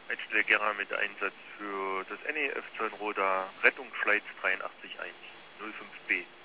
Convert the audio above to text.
Einstelle Gera mit Einsatz für das NEF Zollenroda Rettungsschleiz 831 05B.